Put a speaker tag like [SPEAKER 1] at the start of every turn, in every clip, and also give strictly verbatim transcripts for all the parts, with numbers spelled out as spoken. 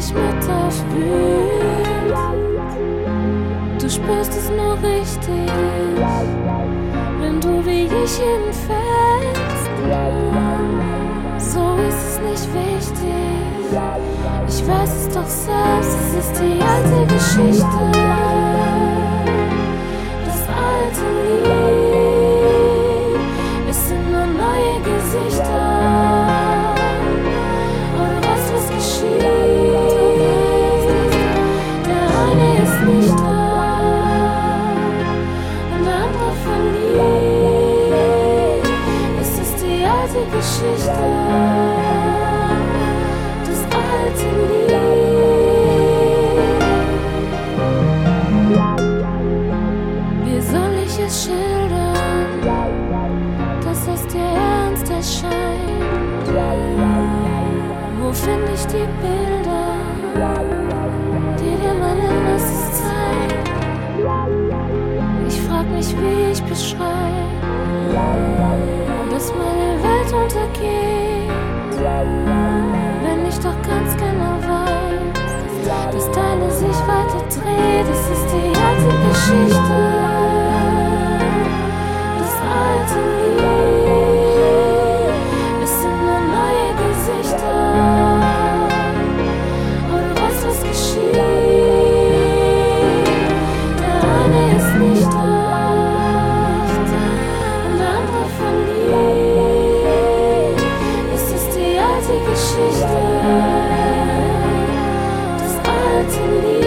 [SPEAKER 1] mich mit aufwühlt. Du spürst es nur richtig, wenn du wie ich hinfällst. So ist es nicht wichtig, ich weiß es doch selbst, es ist die alte Geschichte. Das alte Lied, es sind nur neue Gesichter. Und was, was geschieht, der eine ist nicht da und der andere verliebt. Es ist die alte Geschichte. Das alte Lied. Wie soll ich es schildern, dass es dir ernst erscheint? Wo finde ich die Bilder, die dir mein Innerstes zeigen? Ich frag mich, wie ich beschreibe, dass meine Welt untergeht, wenn ich doch ganz genau weiß, dass deine sich weiter dreht. Es ist die alte Geschichte. Das alte Lied, es sind nur neue Gesichter. Und was, was geschieht, der eine ist nicht da und der andere verliebt. Es ist die alte Geschichte. Das alte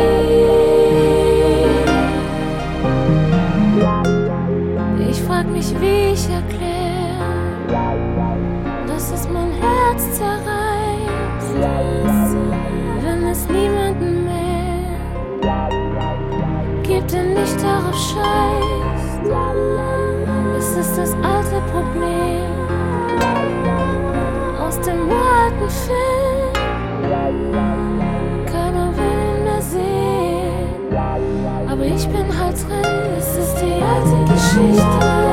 [SPEAKER 1] Lied. Ich frag mich, wie ich erkläre, dass es mein Herz zerreißt, wenn es niemanden mehr gibt, der nicht darauf scheißt. Es ist das alte Problem aus dem alten Film. Keiner will ihn mehr sehen, aber ich bin halt drin. Es ist die alte Geschichte.